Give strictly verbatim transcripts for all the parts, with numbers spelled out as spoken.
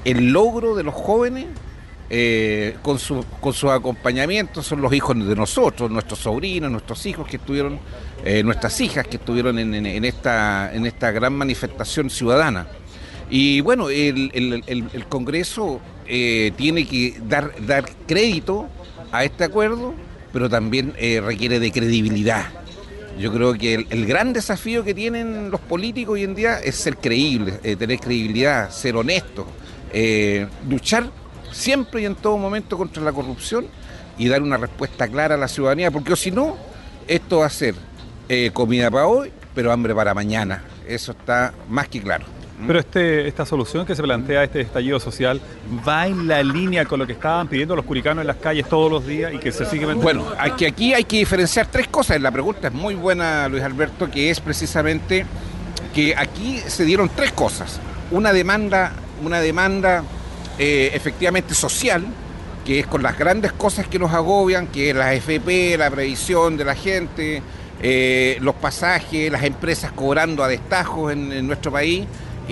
el logro de los jóvenes eh, con su, con sus acompañamientos, son los hijos de nosotros, nuestros sobrinos, nuestros hijos que estuvieron, eh, nuestras hijas que estuvieron en, en, en esta, en esta gran manifestación ciudadana. Y bueno, el, el, el, el Congreso eh, tiene que dar, dar crédito a este acuerdo, pero también eh, requiere de credibilidad. Yo creo que el, el gran desafío que tienen los políticos hoy en día es ser creíbles, eh, tener credibilidad, ser honestos, eh, luchar siempre y en todo momento contra la corrupción y dar una respuesta clara a la ciudadanía, porque si no, esto va a ser eh, comida para hoy, pero hambre para mañana. Eso está más que claro. Pero este, esta solución que se plantea, este estallido social, va en la línea con lo que estaban pidiendo los curicanos en las calles todos los días y que se sigue manteniendo. Bueno, aquí, aquí hay que diferenciar tres cosas. La pregunta es muy buena, Luis Alberto, que es precisamente que aquí se dieron tres cosas. Una demanda, una demanda eh, efectivamente social, que es con las grandes cosas que nos agobian, que es la A F P, la previsión de la gente, eh, los pasajes, las empresas cobrando a destajos en, en nuestro país.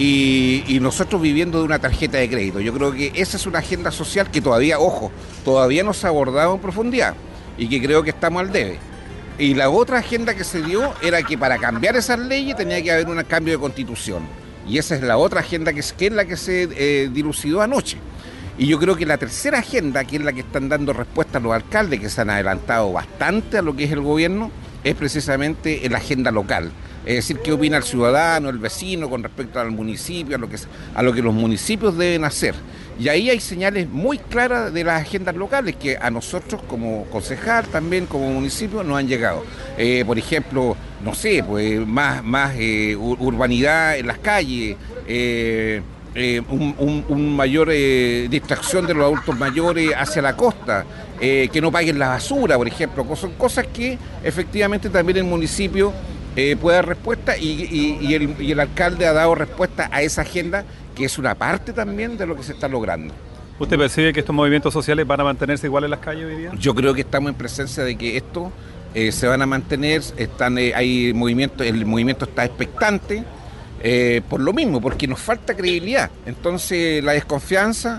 Y, y nosotros viviendo de una tarjeta de crédito. Yo creo que esa es una agenda social que todavía, ojo, todavía no se ha abordado en profundidad y que creo que estamos al debe. Y la otra agenda que se dio era que para cambiar esas leyes tenía que haber un cambio de constitución. Y esa es la otra agenda que es, que es la que se eh, dilucidó anoche. Y yo creo que la tercera agenda, que es la que están dando respuesta a los alcaldes, que se han adelantado bastante a lo que es el gobierno, es precisamente la agenda local. Es decir, qué opina el ciudadano, el vecino con respecto al municipio, a lo que, a lo que los municipios deben hacer. Y ahí hay señales muy claras de las agendas locales que a nosotros como concejal, también como municipio, nos han llegado. Eh, por ejemplo, no sé, pues más, más eh, urbanidad en las calles, eh, eh, un, un, un mayor eh, distracción de los adultos mayores hacia la costa, eh, que no paguen la basura, por ejemplo. Son cosas que efectivamente también el municipio Eh, puede dar respuesta y, y, y, el, y el alcalde ha dado respuesta a esa agenda, que es una parte también de lo que se está logrando. ¿Usted percibe que estos movimientos sociales van a mantenerse igual en las calles hoy día? Yo creo que estamos en presencia de que esto eh, se van a mantener, están, eh, hay movimientos, el movimiento está expectante, eh, por lo mismo, porque nos falta credibilidad. Entonces la desconfianza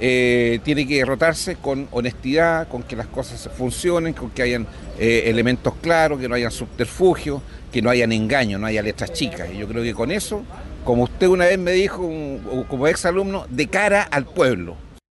eh, tiene que derrotarse con honestidad, con que las cosas funcionen, con que hayan eh, elementos claros, que no hayan subterfugios, que no hayan engaños, no haya letras chicas. Y yo creo que con eso, como usted una vez me dijo, como ex alumno, de cara al pueblo.